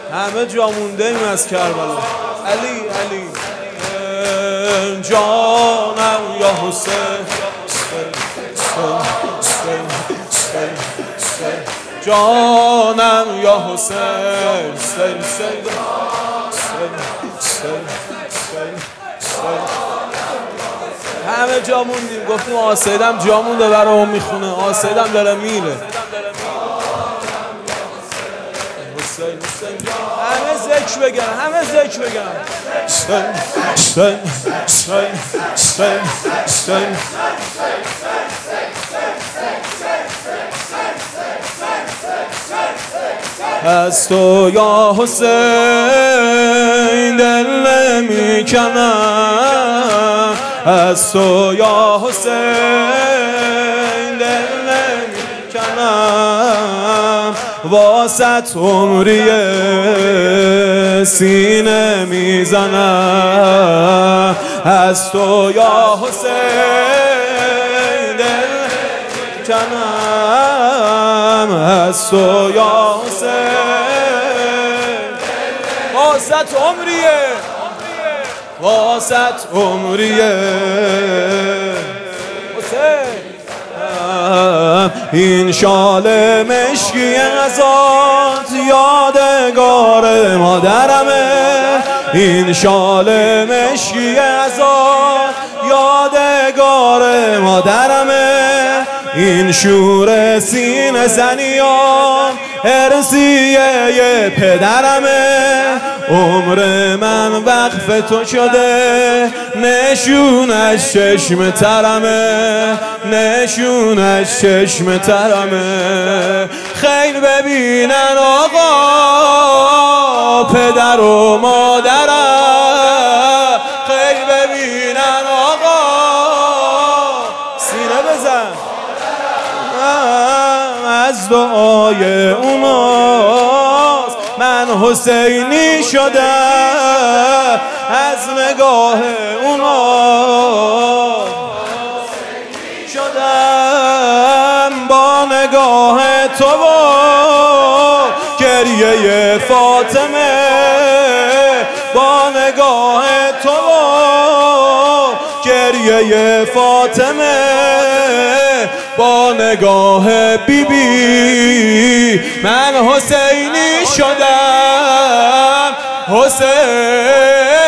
همه جا مونده ایم از کربلا. علی علی جانم یا حسین، جانم یا حسین، همه جا موندیم. گفتیم آسیدم جا مونده برای اون میخونه، آسیدم داره میره. همه ذکر بگن، همه ذکر بگن. از تو یا حسین دل نمیکنم، از تو یا حسین دل نمیکنم، واسط عمری سینه میزنم. از تو یا حسین دل نمیکنم، از تو یا حسین واسط عمریه، واسط عمریه حسین. این شال مشکی ازات یادگار مادرمه، این شال مشکی ازات یادگار مادرمه، این شور سینه زنیام ارثیه پدرمه. عمر من وقف تو شده، نشونش چشم ترمه، نشونش چشم ترمه. خیر ببینن آقا پدر و مادرم، خیر ببینن آقا سینه بزن. از دعای اوناست من حسینی شدم، از نگاه اوناست شدم، با نگاه تو و گریه فاطمه، با نگاه تو و گریه فاطمه، با نگاه بیبی من حسینی شدم. حسین